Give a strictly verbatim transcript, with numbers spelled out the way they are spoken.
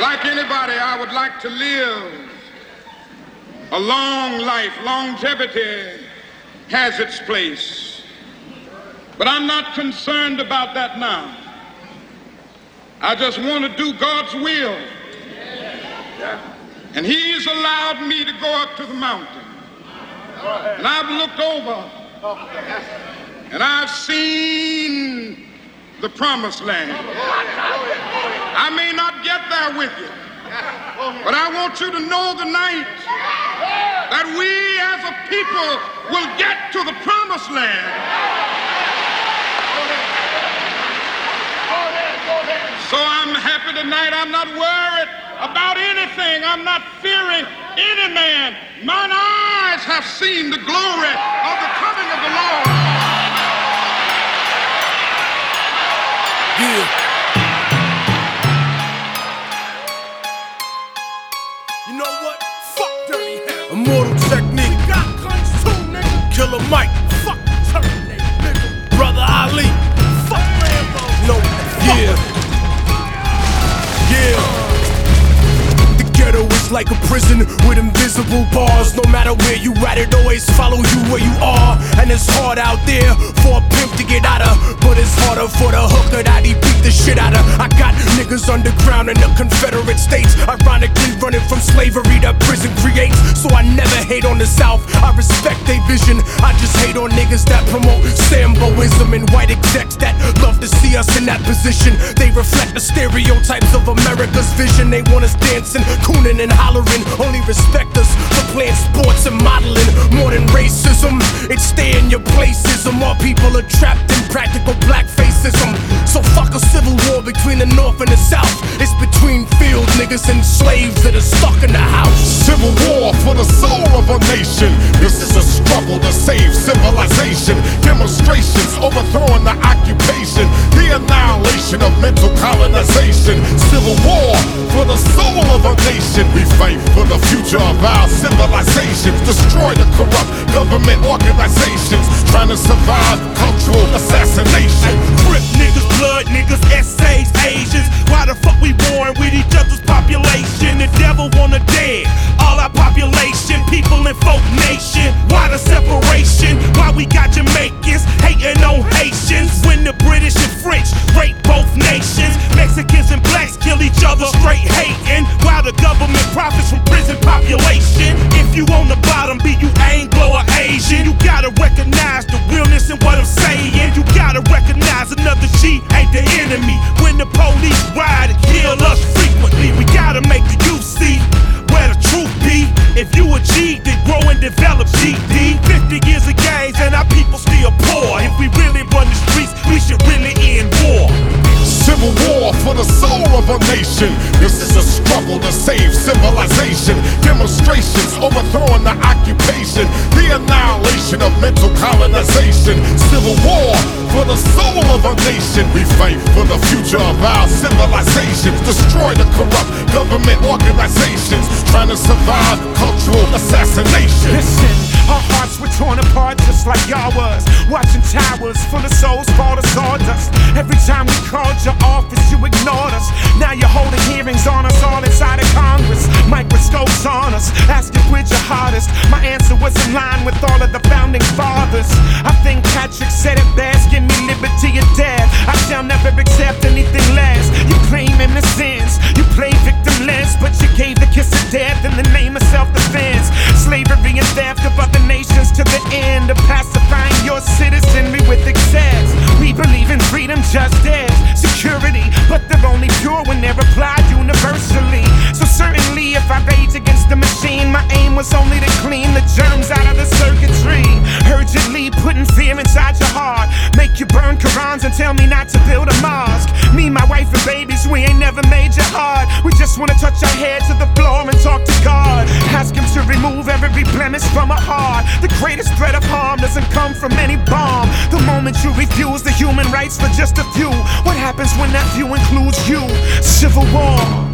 Like anybody, I would like to live a long life. Longevity has its place. But I'm not concerned about that now. I just want to do God's will. And He's allowed me to go up to the mountain. And I've looked over and I've seen the promised land. I may not get there with you, but I want you to know tonight that we as a people will get to the promised land. So I'm happy tonight. I'm not worried about anything. I'm not fearing any man. Mine eyes have seen the glory of the coming of the Lord. Yeah. You know what? Fuck Dirty Hell. Immortal Technique. You got guns too, nigga. Killer Mike. Fuck Terminator, nigga. Brother Ali. Fuck Rambo. No. Yeah. Yeah. The ghetto is like a prison with invisible bars. No matter where you at, it always follow you where you are. And it's hard out there for a pimp to get out of, but it's harder for the hooker that he beat the shit out of. I got niggas underground in the Confederate States, ironically running from slavery that prison creates. So I never hate on the South, I respect their vision. I just hate on niggas that promote Samboism and white execs that love to see us in that position. They reflect the stereotypes of America's vision. They want us dancing, cooning and hollering, only respect us for playing sports and modeling. More than racism, it's stay in your placism. All people are trapped in practical blackfacism. So fuck a civil war between the North and the South. It's between field niggas and slaves that are stuck in the house. Civil war for the soul of a nation. This is a struggle to save civilization. Demonstrations overthrowing the occupation. The annihilation of mental colonization. Civil war for the soul of a nation. We fight for the future of our civilizations. Destroy the corrupt government organizations trying to survive cultural assassination. Crip niggas, blood niggas, essays, Asians. Why the fuck we born with each other's population? The devil wanna dead all our population, people in folk nation. Why the separation? Why we got Jamaicans hating on Haitians when the British and French rape both nations? Mexicans and blacks kill each other, straight hating, while the government profits from prison population. If you on the bottom, be you Anglo or Asian, you gotta recognize the realness in what I'm saying. You gotta recognize another G ain't the enemy. When the police ride and kill us frequently, we gotta make the youth see where the truth be. If you a G, then grow and develop G D. Fifty years of games and our people still poor. If we really run the streets, we should really end war. Civil war for the soul of a nation. This is a struggle to save civilization. Demonstrations overthrowing the occupation. The annihilation of mental colonization. Civil war for the soul of a nation. We fight for the future of our civilizations. Destroy the corrupt government organizations trying to survive cultural assassination. Listen, our hearts were torn apart just like y'all was. Watching towers full of souls fall to sawdust. Every time we called your office, you ignored us. Now you're holding hearings on us all inside of Congress. Microscopes on us, asking which your hardest. My answer was in line with all of the founding fathers. I think Patrick said it best, give me liberty or death. I shall never accept anything less. You claim innocence, you play victimless, but you gave the kiss of death in the name of self-defense. Slavery and theft of other nations to the end of pacifying your citizenry with excess. We believe in freedom, justice, security, but they're only pure when they're applied universally. So certainly if I rage against the machine, my aim was only to clean the germs out of the circuitry. Urgently putting fear inside your heart, make you burn Qurans and tell me not to build a mosque. Me, my wife and babies, we ain't never made you hard. We just wanna touch our head to the floor and talk to God. Ask him to remove every blemish from our heart. The greatest threat of harm doesn't come from any bomb. The moment you refuse the human rights for just a few, what happens when that few includes you? Civil war.